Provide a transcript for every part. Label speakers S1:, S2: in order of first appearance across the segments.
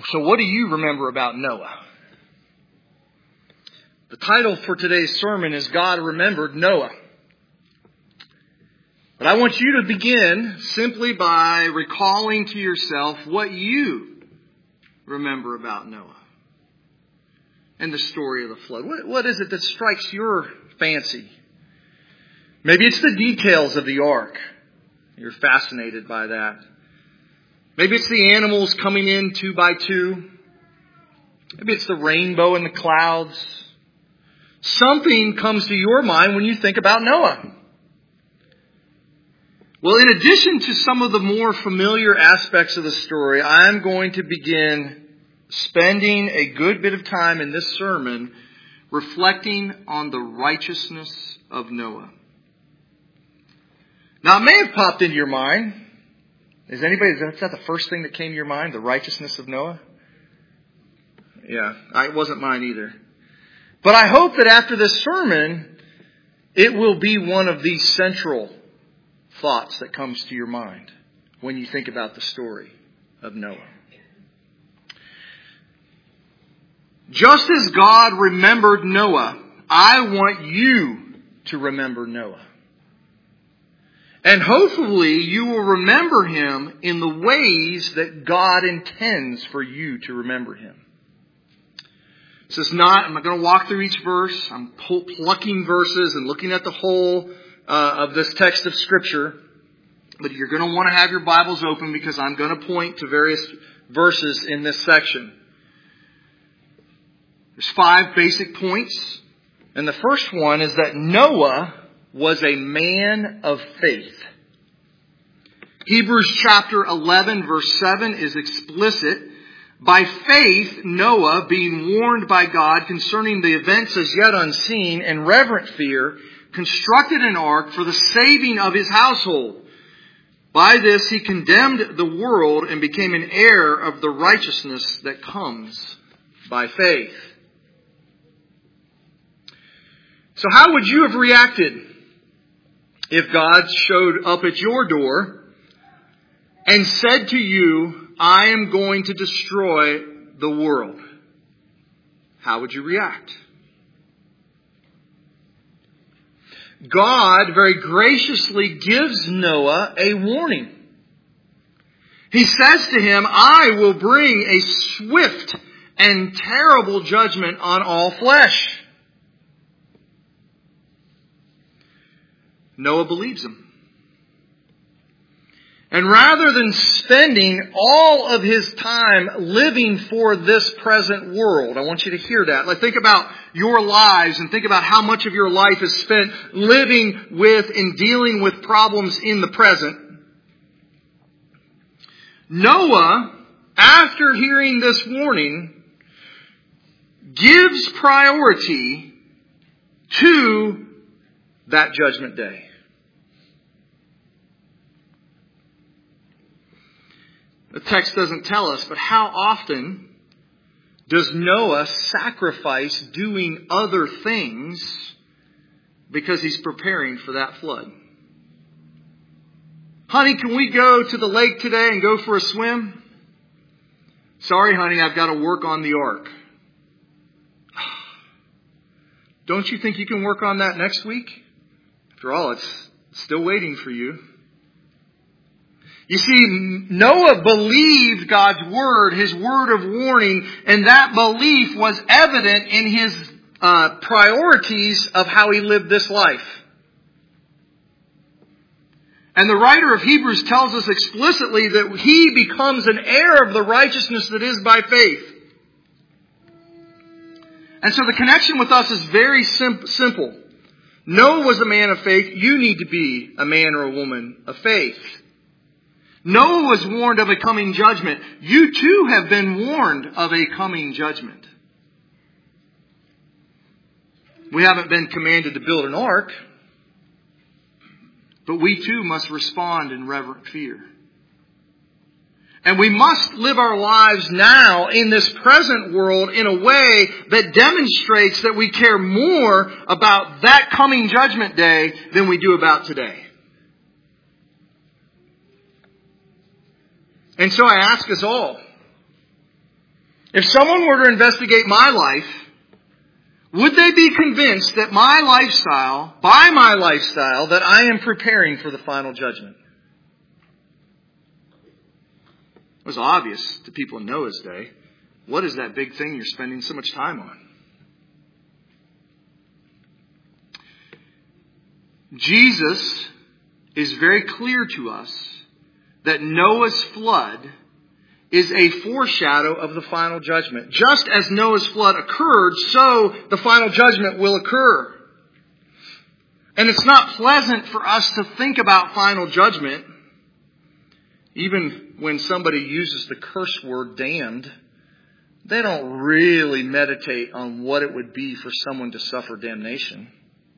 S1: So what do you remember about Noah? The title for today's sermon is God Remembered Noah. But I want you to begin simply by recalling to yourself what you remember about Noah and the story of the flood. What is it that strikes your fancy? Maybe it's the details of the ark. You're fascinated by that. Maybe it's the animals coming in 2 by 2. Maybe it's the rainbow in the clouds. Something comes to your mind when you think about Noah. Well, in addition to some of the more familiar aspects of the story, I'm going to begin spending a good bit of time in this sermon reflecting on the righteousness of Noah. Now, it may have popped into your mind. Is that the first thing that came to your mind? The righteousness of Noah? Yeah, it wasn't mine either. But I hope that after this sermon, it will be one of these central thoughts that comes to your mind when you think about the story of Noah. Just as God remembered Noah, I want you to remember Noah. And hopefully you will remember him in the ways that God intends for you to remember him. I'm not going to walk through each verse. I'm plucking verses and looking at the whole of this text of Scripture. But you're going to want to have your Bibles open because I'm going to point to various verses in this section. There's 5 basic points. And the first one is that Noah was a man of faith. Hebrews chapter 11 verse 7 is explicit. By faith, Noah, being warned by God concerning the events as yet unseen, in reverent fear, constructed an ark for the saving of his household. By this he condemned the world and became an heir of the righteousness that comes by faith. So how would you have reacted if God showed up at your door and said to you, I am going to destroy the world? How would you react? God very graciously gives Noah a warning. He says to him, I will bring a swift and terrible judgment on all flesh. Noah believes him. And rather than spending all of his time living for this present world, I want you to hear that. Think about your lives and think about how much of your life is spent living with and dealing with problems in the present. Noah, after hearing this warning, gives priority to that judgment day. The text doesn't tell us, but how often does Noah sacrifice doing other things because he's preparing for that flood? Honey, can we go to the lake today and go for a swim? Sorry, honey, I've got to work on the ark. Don't you think you can work on that next week? After all, it's still waiting for you. You see, Noah believed God's word, his word of warning, and that belief was evident in his priorities of how he lived this life. And the writer of Hebrews tells us explicitly that he becomes an heir of the righteousness that is by faith. And so the connection with us is very simple. Noah was a man of faith. You need to be a man or a woman of faith. Noah was warned of a coming judgment. You too have been warned of a coming judgment. We haven't been commanded to build an ark, but we too must respond in reverent fear. And we must live our lives now in this present world in a way that demonstrates that we care more about that coming judgment day than we do about today. And so I ask us all, If someone were to investigate my life, would they be convinced that by my lifestyle, that I am preparing for the final judgment? It was obvious to people in Noah's day. What is that big thing you're spending so much time on? Jesus is very clear to us that Noah's flood is a foreshadow of the final judgment. Just as Noah's flood occurred, so the final judgment will occur. And it's not pleasant for us to think about final judgment, even when somebody uses the curse word damned. They don't really meditate on what it would be for someone to suffer damnation.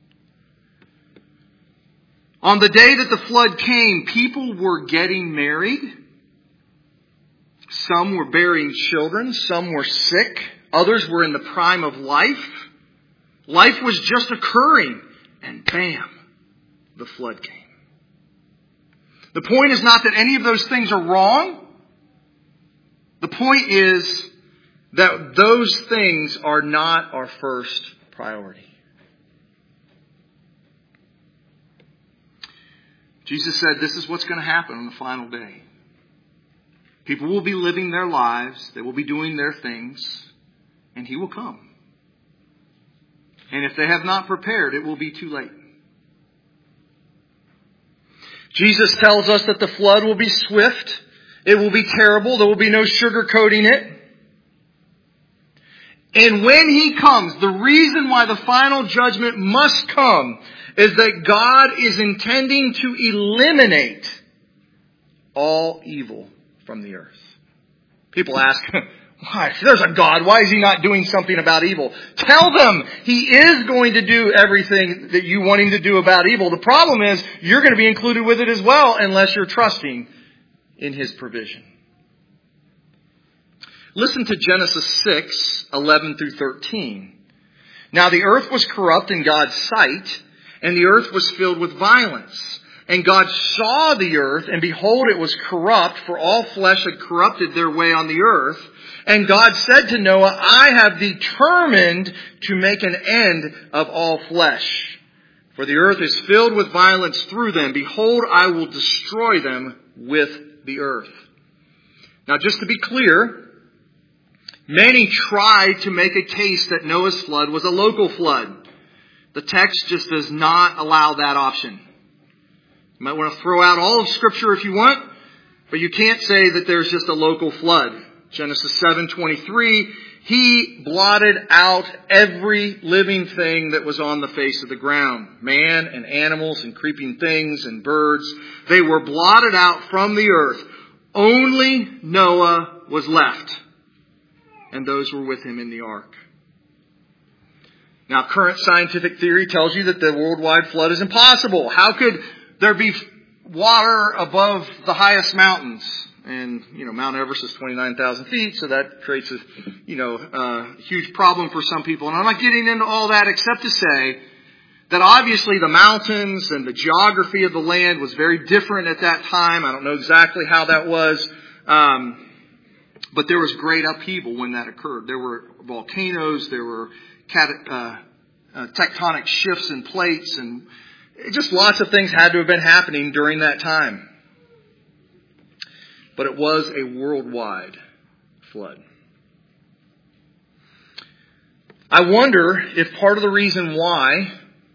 S1: On the day that the flood came, people were getting married. Some were bearing children. Some were sick. Others were in the prime of life. Life was just occurring. And bam, the flood came. The point is not that any of those things are wrong. The point is that those things are not our first priority. Jesus said this is what's going to happen on the final day. People will be living their lives. They will be doing their things. And He will come. And if they have not prepared, it will be too late. Jesus tells us that the flood will be swift. It will be terrible. There will be no sugarcoating it. And when He comes, the reason why the final judgment must come is that God is intending to eliminate all evil from the earth. People ask, why? If there's a God, why is He not doing something about evil? Tell them He is going to do everything that you want Him to do about evil. The problem is you're going to be included with it as well unless you're trusting in His provision. Listen to Genesis 6, 11 through 13. Now the earth was corrupt in God's sight, and the earth was filled with violence. And God saw the earth, and behold, it was corrupt, for all flesh had corrupted their way on the earth. And God said to Noah, I have determined to make an end of all flesh. For the earth is filled with violence through them. Behold, I will destroy them with the earth. Now, just to be clear, many tried to make a case that Noah's flood was a local flood. The text just does not allow that option. You might want to throw out all of Scripture if you want, but you can't say that there's just a local flood. Genesis 7:23, He blotted out every living thing that was on the face of the ground. Man and animals and creeping things and birds. They were blotted out from the earth. Only Noah was left. And those were with him in the ark. Now, current scientific theory tells you that the worldwide flood is impossible. How could there be water above the highest mountains? And, Mount Everest is 29,000 feet, so that creates a huge problem for some people. And I'm not getting into all that except to say that obviously the mountains and the geography of the land was very different at that time. I don't know exactly how that was. But there was great upheaval when that occurred. There were volcanoes, there were tectonic shifts in plates, and just lots of things had to have been happening during that time. But it was a worldwide flood. I wonder if part of the reason why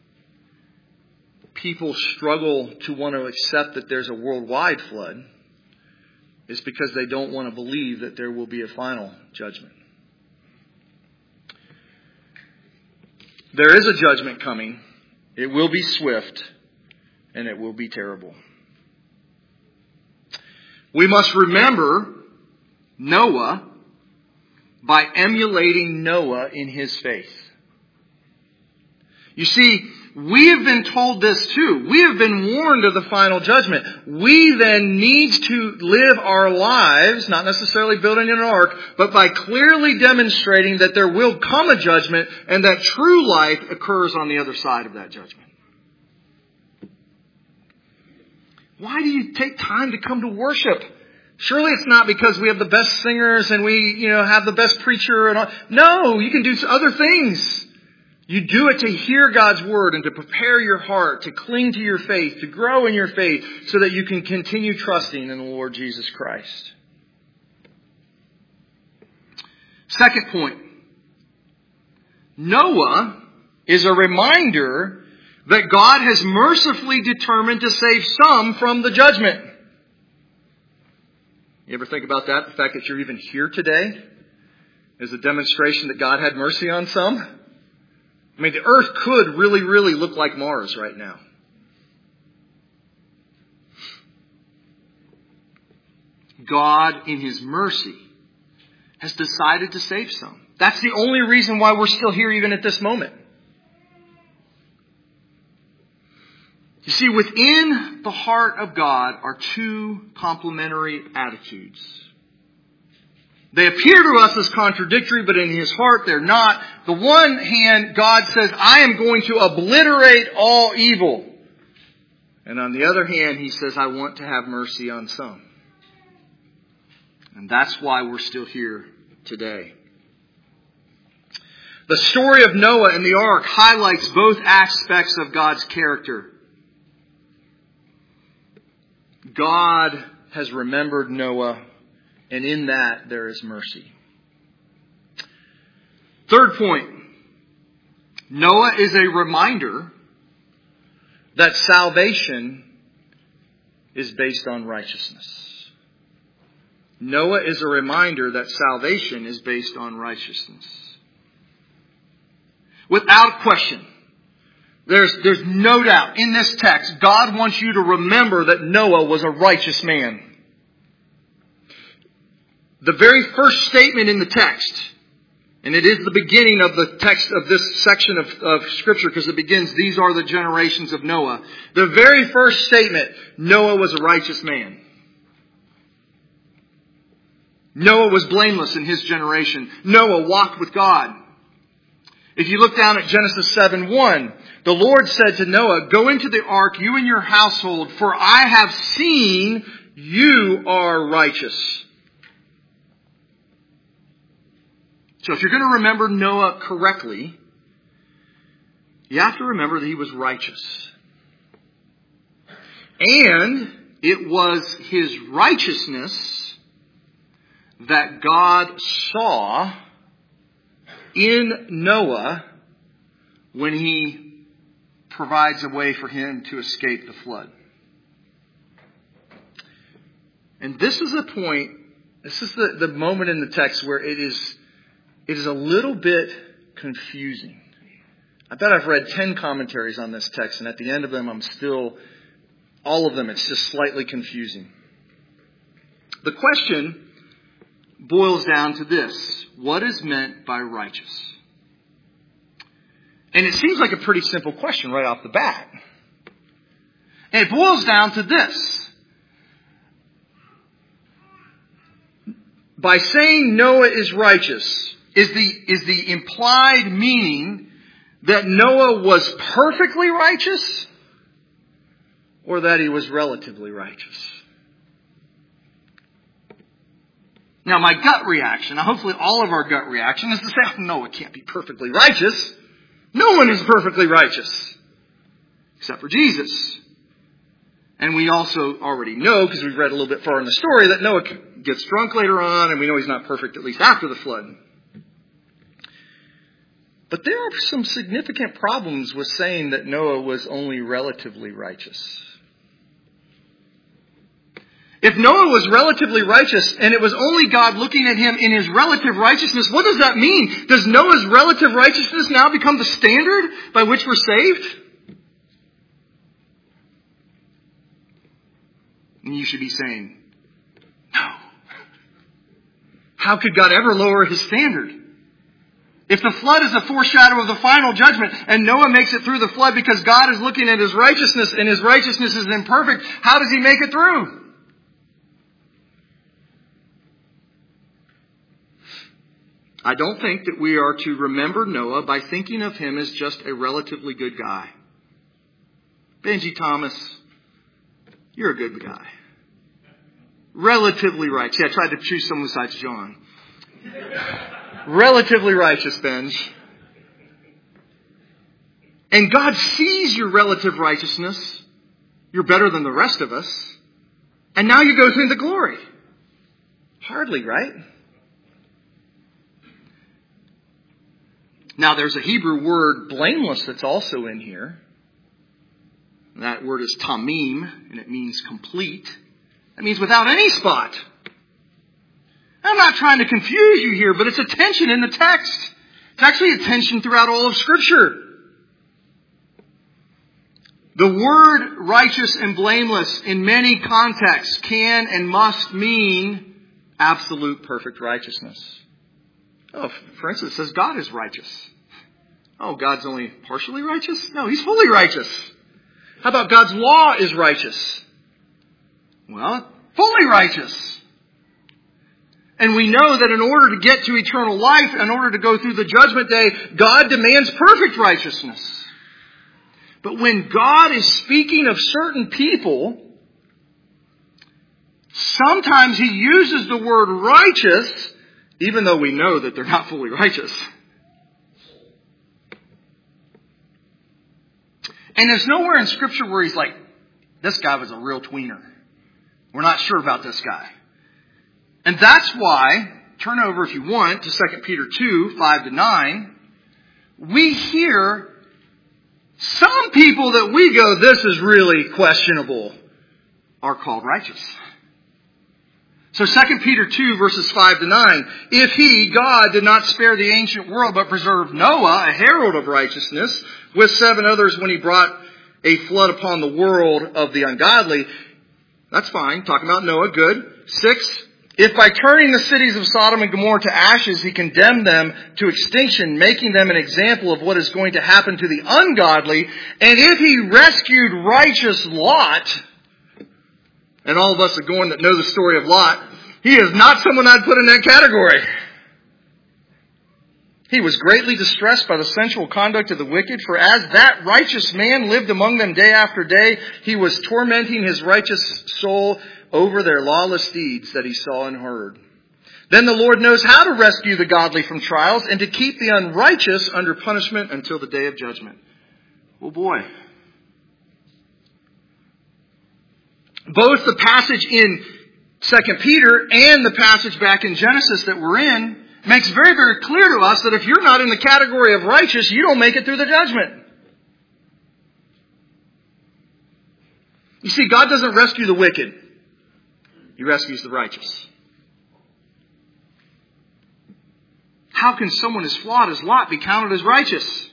S1: people struggle to want to accept that there's a worldwide flood is because they don't want to believe that there will be a final judgment. There is a judgment coming. It will be swift, and it will be terrible. We must remember Noah by emulating Noah in his faith. You see, we have been told this too. We have been warned of the final judgment. We then need to live our lives, not necessarily building an ark, but by clearly demonstrating that there will come a judgment and that true life occurs on the other side of that judgment. Why do you take time to come to worship? Surely it's not because we have the best singers and we, have the best preacher and all. No, you can do other things. You do it to hear God's Word and to prepare your heart, to cling to your faith, to grow in your faith so that you can continue trusting in the Lord Jesus Christ. Second point. Noah is a reminder that God has mercifully determined to save some from the judgment. You ever think about that? The fact that you're even here today is a demonstration that God had mercy on some. I mean, the earth could really, really look like Mars right now. God, in His mercy, has decided to save some. That's the only reason why we're still here even at this moment. You see, within the heart of God are two complementary attitudes. They appear to us as contradictory, but in His heart they're not. The one hand, God says, I am going to obliterate all evil. And on the other hand, He says, I want to have mercy on some. And that's why we're still here today. The story of Noah and the ark highlights both aspects of God's character. God has remembered Noah, and in that there is mercy. Third point. Noah is a reminder that salvation is based on righteousness. Noah is a reminder that salvation is based on righteousness. Without question, there's no doubt in this text, God wants you to remember that Noah was a righteous man. The very first statement in the text, and it is the beginning of the text of this section of Scripture because it begins, these are the generations of Noah. The very first statement, Noah was a righteous man. Noah was blameless in his generation. Noah walked with God. If you look down at Genesis 7:1, the Lord said to Noah, go into the ark, you and your household, for I have seen you are righteous. So if you're going to remember Noah correctly, you have to remember that he was righteous. And it was his righteousness that God saw in Noah when He provides a way for him to escape the flood. And this is the point, this is the moment in the text where it is a little bit confusing. I bet I've read 10 commentaries on this text, and at the end of them all of them, it's just slightly confusing. The question boils down to this. What is meant by righteous? And it seems like a pretty simple question right off the bat. And it boils down to this. By saying Noah is righteous, is the implied meaning that Noah was perfectly righteous or that he was relatively righteous? Now, my gut reaction, hopefully all of our gut reaction, is to say, Noah can't be perfectly righteous. No one is perfectly righteous, except for Jesus. And we also already know, because we've read a little bit far in the story, that Noah gets drunk later on, and we know he's not perfect, at least after the flood. But there are some significant problems with saying that Noah was only relatively righteous. If Noah was relatively righteous and it was only God looking at him in his relative righteousness, what does that mean? Does Noah's relative righteousness now become the standard by which we're saved? And you should be saying, no. How could God ever lower His standard? If the flood is a foreshadow of the final judgment and Noah makes it through the flood because God is looking at his righteousness and his righteousness is imperfect, how does he make it through? I don't think that we are to remember Noah by thinking of him as just a relatively good guy. Benji Thomas, you're a good guy. Relatively righteous. Yeah, I tried to choose someone besides John. Relatively righteous, Benj. And God sees your relative righteousness. You're better than the rest of us. And now you go through the glory. Hardly, right? Now there's a Hebrew word, blameless, that's also in here. That word is tamim, and it means complete. That means without any spot. I'm not trying to confuse you here, but it's a tension in the text. It's actually a tension throughout all of Scripture. The word righteous and blameless in many contexts can and must mean absolute perfect righteousness. Oh, for instance, it says God is righteous. Oh, God's only partially righteous? No, He's fully righteous. How about God's law is righteous? Well, fully righteous. And we know that in order to get to eternal life, in order to go through the judgment day, God demands perfect righteousness. But when God is speaking of certain people, sometimes He uses the word righteous, even though we know that they're not fully righteous. And there's nowhere in Scripture where He's like, this guy was a real tweener. We're not sure about this guy. And that's why, turn over if you want to 2 Peter 2, 5-9, we hear some people that we go, this is really questionable, are called righteous. So 2 Peter 2 verses 5-9, if He, God, did not spare the ancient world, but preserved Noah, a herald of righteousness, with 7 others when He brought a flood upon the world of the ungodly. That's fine. Talking about Noah, good. 6, if by turning the cities of Sodom and Gomorrah to ashes, He condemned them to extinction, making them an example of what is going to happen to the ungodly, and if He rescued righteous Lot, and all of us that know the story of Lot, he is not someone I'd put in that category. He was greatly distressed by the sensual conduct of the wicked, for as that righteous man lived among them day after day, he was tormenting his righteous soul over their lawless deeds that he saw and heard. Then the Lord knows how to rescue the godly from trials and to keep the unrighteous under punishment until the day of judgment. Oh boy. Both the passage in 2 Peter and the passage back in Genesis that we're in makes very, very clear to us that if you're not in the category of righteous, you don't make it through the judgment. You see, God doesn't rescue the wicked. He rescues the righteous. How can someone as flawed as Lot be counted as righteous?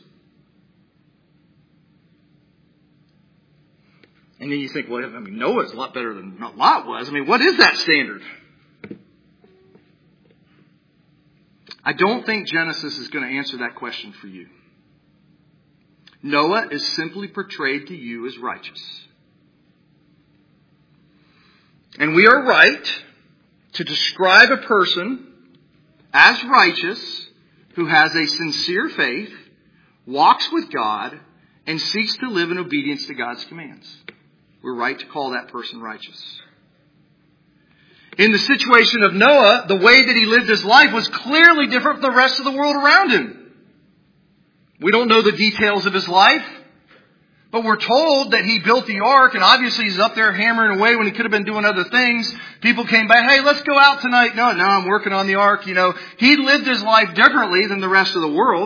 S1: And then you think, well, I mean, Noah's a lot better than Lot was. I mean, what is that standard? I don't think Genesis is going to answer that question for you. Noah is simply portrayed to you as righteous. And we are right to describe a person as righteous who has a sincere faith, walks with God, and seeks to live in obedience to God's commands. We're right to call that person righteous. In the situation of Noah, the way that he lived his life was clearly different from the rest of the world around him. We don't know the details of his life, but we're told that he built the ark, and obviously he's up there hammering away when he could have been doing other things. People came by, hey, let's go out tonight. No, I'm working on the ark. You know, he lived his life differently than the rest of the world.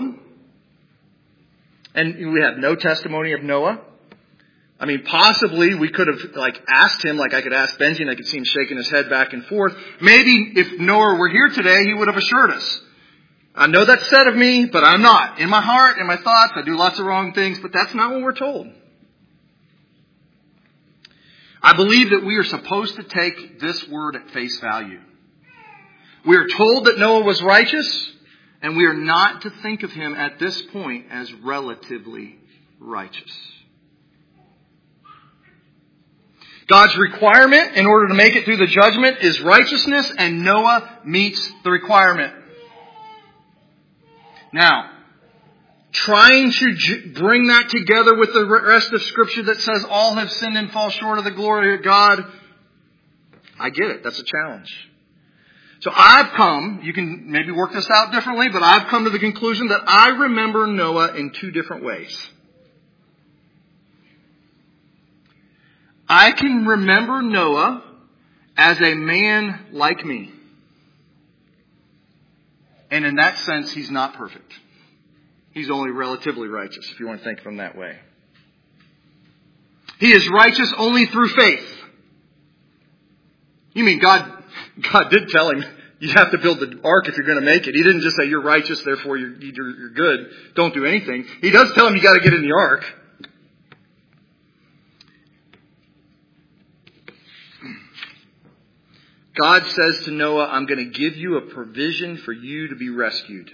S1: And we have no testimony of Noah. I mean, possibly we could have asked him, like I could ask Benji and I could see him shaking his head back and forth. Maybe if Noah were here today, he would have assured us. I know that's said of me, but I'm not. In my heart, in my thoughts, I do lots of wrong things, but that's not what we're told. I believe that we are supposed to take this word at face value. We are told that Noah was righteous, and we are not to think of him at this point as relatively righteous. God's requirement in order to make it through the judgment is righteousness, and Noah meets the requirement. Now, trying to bring that together with the rest of Scripture that says all have sinned and fall short of the glory of God, I get it. That's a challenge. So I've come, you can maybe work this out differently, but I've come to the conclusion that I remember Noah in two different ways. I can remember Noah as a man like me. And in that sense, he's not perfect. He's only relatively righteous, if you want to think of him that way. He is righteous only through faith. You mean God did tell him, you have to build the ark if you're going to make it. He didn't just say, you're righteous, therefore you're good. Don't do anything. He does tell him you got to get in the ark. God says to Noah, I'm going to give you a provision for you to be rescued.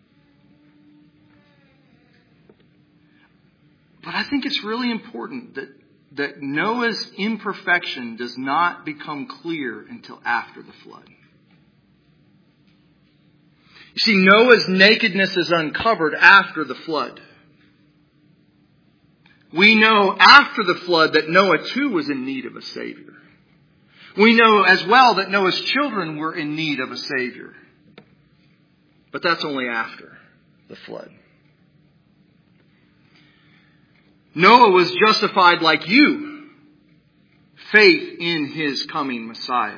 S1: But I think it's really important that Noah's imperfection does not become clear until after the flood. You see, Noah's nakedness is uncovered after the flood. We know after the flood that Noah too was in need of a Savior. We know as well that Noah's children were in need of a Savior. But that's only after the flood. Noah was justified like you. Faith in his coming Messiah.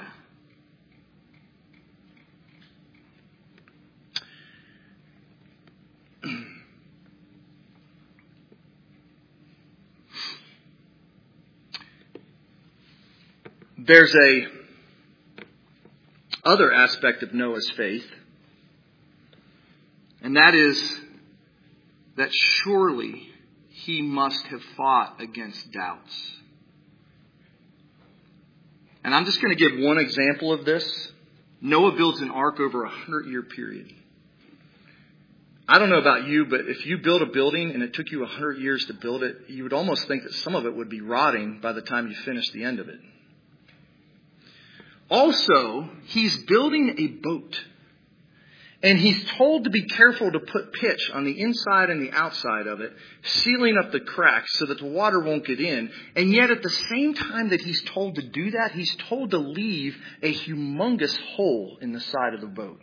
S1: There's a other aspect of Noah's faith, and that is that surely he must have fought against doubts. And I'm just going to give one example of this. Noah builds an ark over a 100-year period. I don't know about you, but if you build a building and it took you 100 years to build it, you would almost think that some of it would be rotting by the time you finish the end of it. Also, he's building a boat. And he's told to be careful to put pitch on the inside and the outside of it, sealing up the cracks so that the water won't get in. And yet at the same time that he's told to do that, he's told to leave a humongous hole in the side of the boat.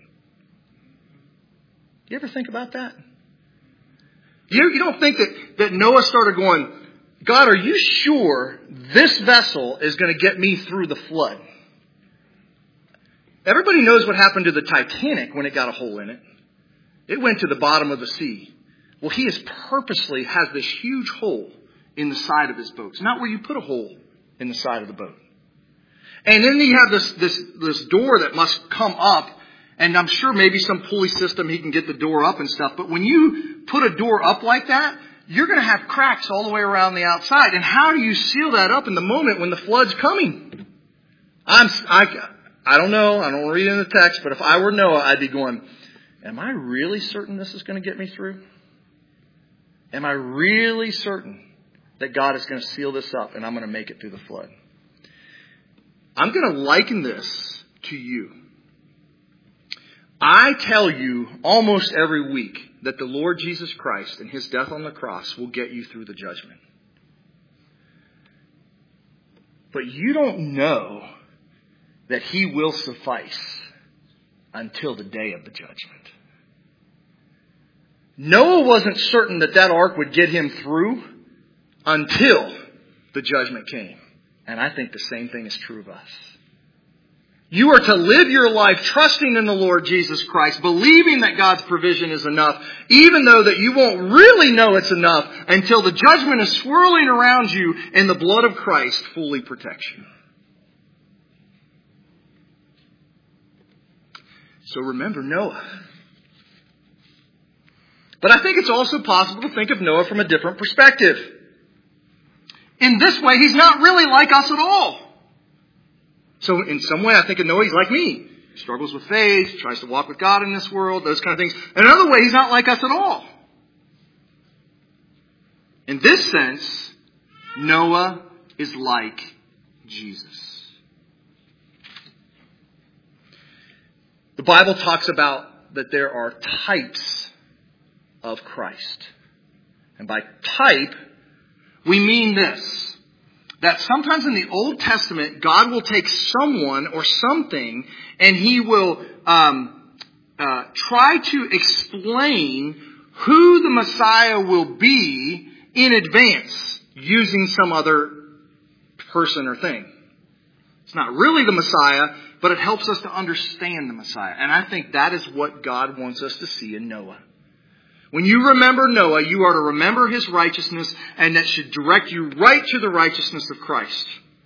S1: You ever think about that? You don't think that Noah started going, God, are you sure this vessel is going to get me through the flood? Everybody knows what happened to the Titanic when it got a hole in it. It went to the bottom of the sea. Well, he purposely has this huge hole in the side of his boat. It's not where you put a hole in the side of the boat. And then you have this door that must come up. And I'm sure maybe some pulley system he can get the door up and stuff. But when you put a door up like that, you're going to have cracks all the way around the outside. And how do you seal that up in the moment when the flood's coming? I don't know. I don't read it in the text. But if I were Noah, I'd be going, am I really certain this is going to get me through? Am I really certain that God is going to seal this up and I'm going to make it through the flood? I'm going to liken this to you. I tell you almost every week that the Lord Jesus Christ and his death on the cross will get you through the judgment. But you don't know that he will suffice until the day of the judgment. Noah wasn't certain that ark would get him through until the judgment came. And I think the same thing is true of us. You are to live your life trusting in the Lord Jesus Christ, believing that God's provision is enough, even though that you won't really know it's enough until the judgment is swirling around you and the blood of Christ fully protects you. So remember Noah. But I think it's also possible to think of Noah from a different perspective. In this way, he's not really like us at all. So in some way, I think of Noah, he's like me. He struggles with faith, tries to walk with God in this world, those kind of things. In another way, he's not like us at all. In this sense, Noah is like Jesus. The Bible talks about that there are types of Christ. And by type, we mean this. that sometimes in the Old Testament, God will take someone or something and He will try to explain who the Messiah will be in advance using some other person or thing. It's not really the Messiah, but it helps us to understand the Messiah. And I think that is what God wants us to see in Noah. When you remember Noah, you are to remember his righteousness, and that should direct you right to the righteousness of Christ.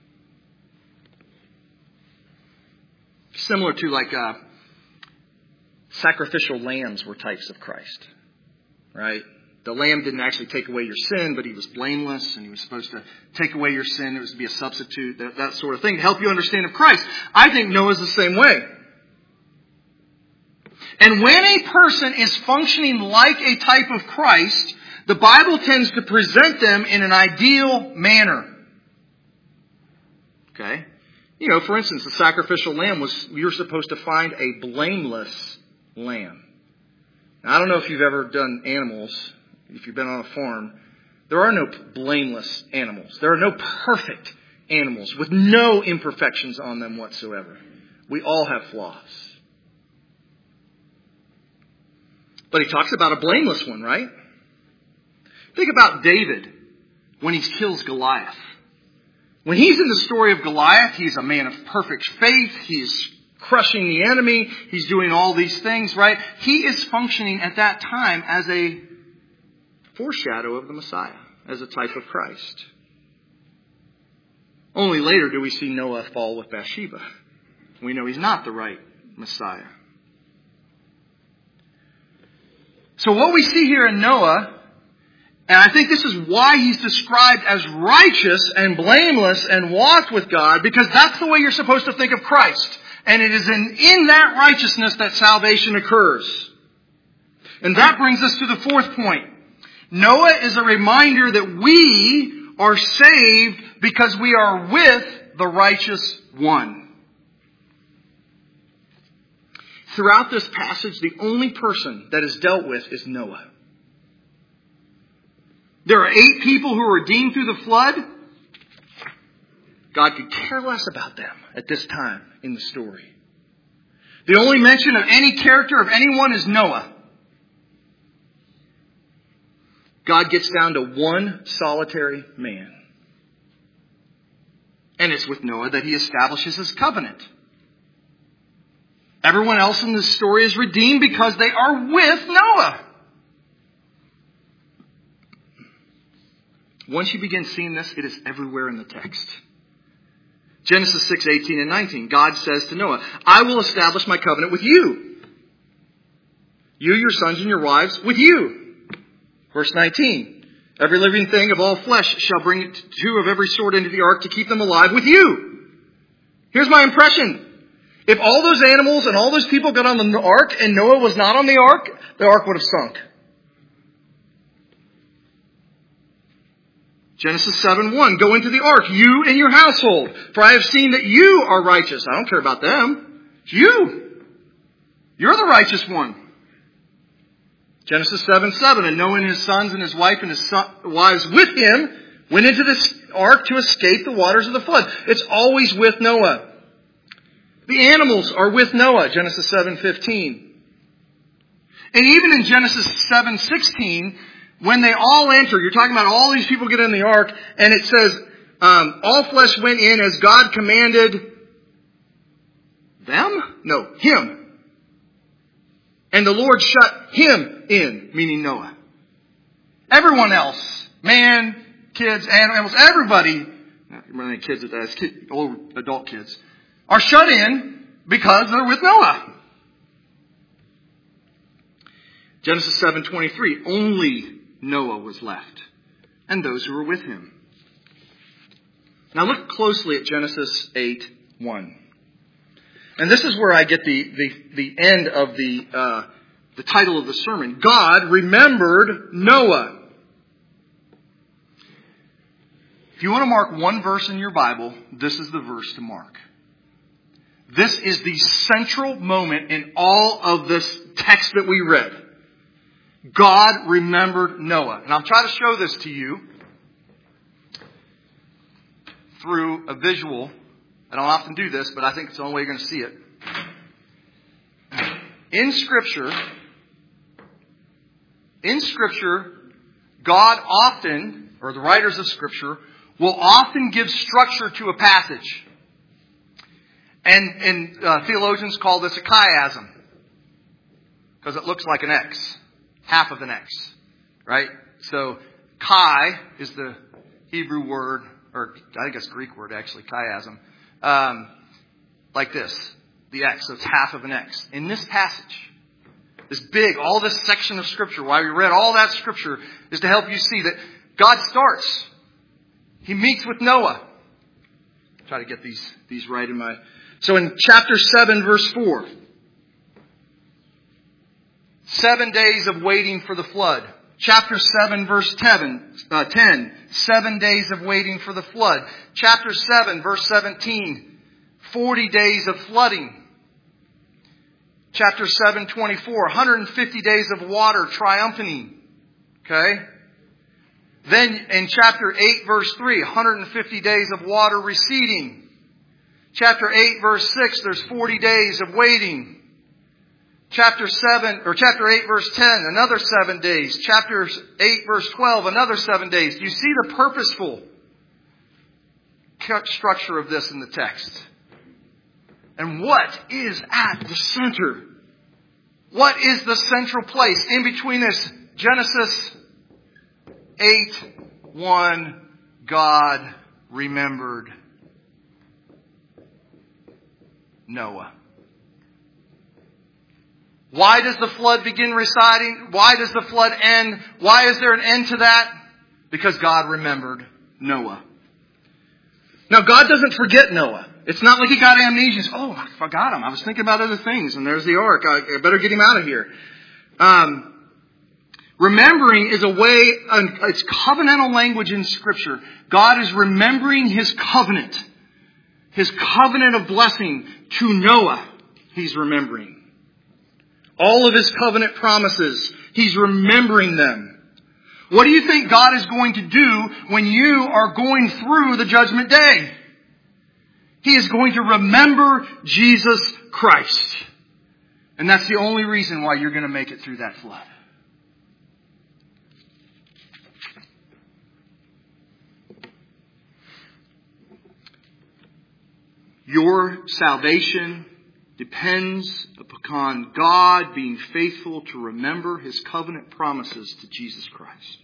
S1: Similar to sacrificial lambs were types of Christ. Right? The lamb didn't actually take away your sin, but he was blameless, and he was supposed to take away your sin. It was to be a substitute, that sort of thing, to help you understand of Christ. I think Noah's the same way. And when a person is functioning like a type of Christ, the Bible tends to present them in an ideal manner. Okay? For instance, the sacrificial lamb you're supposed to find a blameless lamb. Now, I don't know if you've ever done animals, if you've been on a farm. There are no blameless animals. There are no perfect animals with no imperfections on them whatsoever. We all have flaws. But he talks about a blameless one, right? Think about David when he kills Goliath. When he's in the story of Goliath, he's a man of perfect faith. He's crushing the enemy. He's doing all these things, right? He is functioning at that time as a foreshadow of the Messiah, as a type of Christ. Only later do we see Noah fall with Bathsheba. We know he's not the right Messiah. So what we see here in Noah, and I think this is why he's described as righteous and blameless and walked with God, because that's the way you're supposed to think of Christ. And it is in that righteousness that salvation occurs. And that brings us to the fourth point. Noah is a reminder that we are saved because we are with the righteous one. Throughout this passage, the only person that is dealt with is Noah. There are 8 people who are redeemed through the flood. God could care less about them at this time in the story. The only mention of any character of anyone is Noah. God gets down to one solitary man. And it's with Noah that he establishes his covenant. Everyone else in this story is redeemed because they are with Noah. Once you begin seeing this, it is everywhere in the text. Genesis 6:18 and 19. God says to Noah, I will establish my covenant with you. You, your sons, and your wives, with you. Verse 19. Every living thing of all flesh shall bring 2 of every sort into the ark to keep them alive with you. Here's my impression. If all those animals and all those people got on the ark and Noah was not on the ark would have sunk. Genesis 7:1, go into the ark, you and your household, for I have seen that you are righteous. I don't care about them. It's you. You're the righteous one. Genesis 7:7, and Noah and his sons and his wife and his wives with him went into this ark to escape the waters of the flood. It's always with Noah. The animals are with Noah, Genesis 7:15. And even in Genesis 7:16, when they all enter, you're talking about all these people get in the ark, and it says, all flesh went in as God commanded them? No, him. And the Lord shut him in, meaning Noah. Everyone else, man, kids, animals, everybody, not kids, old adult kids, are shut in because they're with Noah. Genesis 7:23, only Noah was left, and those who were with him. Now look closely at Genesis 8:1. And this is where I get the end of the title of the sermon. God remembered Noah. If you want to mark one verse in your Bible, this is the verse to mark. This is the central moment in all of this text that we read. God remembered Noah. And I'll try to show this to you. through a visual. I don't often do this, but I think it's the only way you're going to see it. In Scripture, God often, or the writers of Scripture, will often give structure to a passage. And theologians call this a chiasm. Because it looks like an X. Half of an X. Right? So, chi is the Hebrew word, or I think it's a Greek word actually, chiasm. Like this. The X. So it's half of an X. In this passage, all this section of Scripture, why we read all that Scripture, is to help you see that God starts. He meets with Noah. Try to get these right in my... So in chapter 7, verse 4. 7 days of waiting for the flood. Chapter 7, verse 10. 7 days of waiting for the flood. Chapter 7, verse 17. 40 days of flooding. Chapter 7, 24. 150 days of water triumphing. Okay? Then in chapter 8, verse 3, 150 days of water receding. Chapter 8, verse 6, there's 40 days of waiting. Chapter 8, verse 10, another 7 days. Chapter 8, verse 12, another 7 days. Do you see the purposeful structure of this in the text? And what is at the center? What is the central place in between this? Genesis 8:1, God remembered Noah. Why does the flood begin reciting? Why does the flood end? Why is there an end to that? Because God remembered Noah. Now, God doesn't forget Noah. It's not like He got amnesia. Oh, I forgot him. I was thinking about other things, and there's the ark. I better get him out of here. Remembering is it's covenantal language in Scripture. God is remembering His covenant of blessing to Noah. He's remembering. All of His covenant promises, He's remembering them. What do you think God is going to do when you are going through the judgment day? He is going to remember Jesus Christ. And that's the only reason why you're going to make it through that flood. Your salvation depends upon God being faithful to remember His covenant promises to Jesus Christ.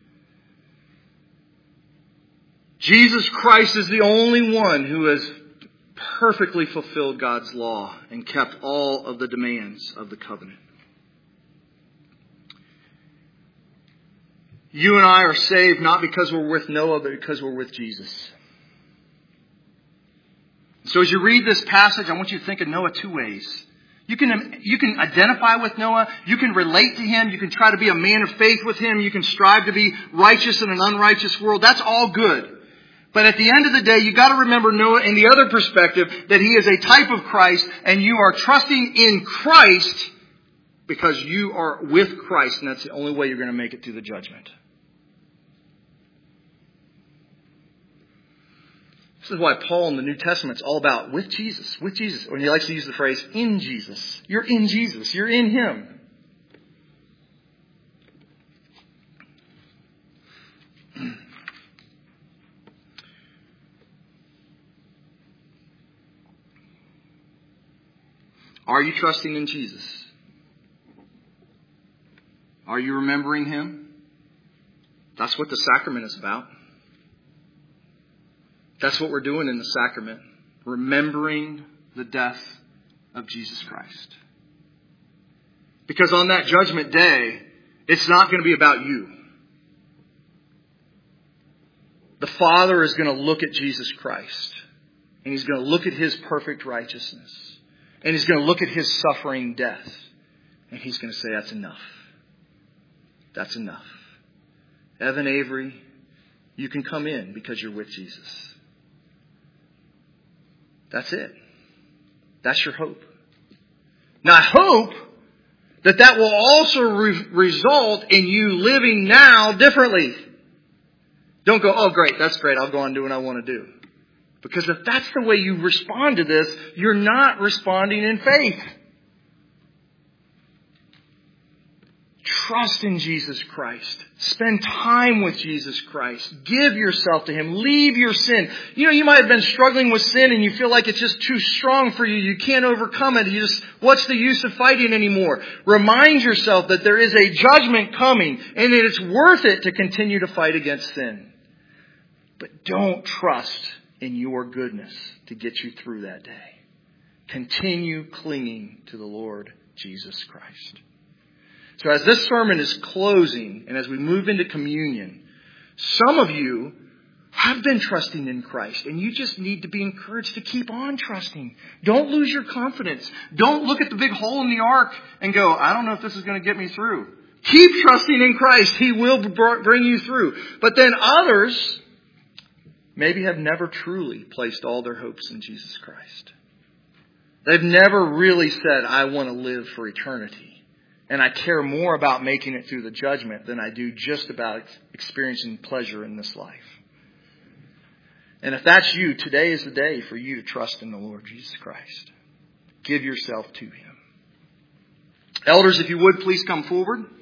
S1: Jesus Christ is the only one who has perfectly fulfilled God's law and kept all of the demands of the covenant. You and I are saved not because we're with Noah, but because we're with Jesus. So as you read this passage, I want you to think of Noah two ways. You can identify with Noah. You can relate to him. You can try to be a man of faith with him. You can strive to be righteous in an unrighteous world. That's all good. But at the end of the day, you got to remember Noah in the other perspective, that he is a type of Christ, and you are trusting in Christ because you are with Christ, and that's the only way you're going to make it through the judgment. This is why Paul in the New Testament is all about with Jesus, with Jesus. When he likes to use the phrase, in Jesus. You're in Jesus. You're in Him. Are you trusting in Jesus? Are you remembering Him? That's what the sacrament is about. That's what we're doing in the sacrament. Remembering the death of Jesus Christ. Because on that judgment day, it's not going to be about you. The Father is going to look at Jesus Christ. And He's going to look at His perfect righteousness. And He's going to look at His suffering death. And He's going to say, that's enough. That's enough. Evan Avery, you can come in because you're with Jesus. That's it. That's your hope. Now, I hope that will also result in you living now differently. Don't go, oh, great, that's great. I'll go on and do what I want to do. Because if that's the way you respond to this, you're not responding in faith. Trust in Jesus Christ. Spend time with Jesus Christ. Give yourself to Him. Leave your sin. You might have been struggling with sin and you feel like it's just too strong for you. You can't overcome it. What's the use of fighting anymore? Remind yourself that there is a judgment coming and that it's worth it to continue to fight against sin. But don't trust in your goodness to get you through that day. Continue clinging to the Lord Jesus Christ. So as this sermon is closing and as we move into communion, some of you have been trusting in Christ and you just need to be encouraged to keep on trusting. Don't lose your confidence. Don't look at the big hole in the ark and go, I don't know if this is going to get me through. Keep trusting in Christ. He will bring you through. But then others maybe have never truly placed all their hopes in Jesus Christ. They've never really said, I want to live for eternity. And I care more about making it through the judgment than I do just about experiencing pleasure in this life. And if that's you, today is the day for you to trust in the Lord Jesus Christ. Give yourself to Him. Elders, if you would, please come forward.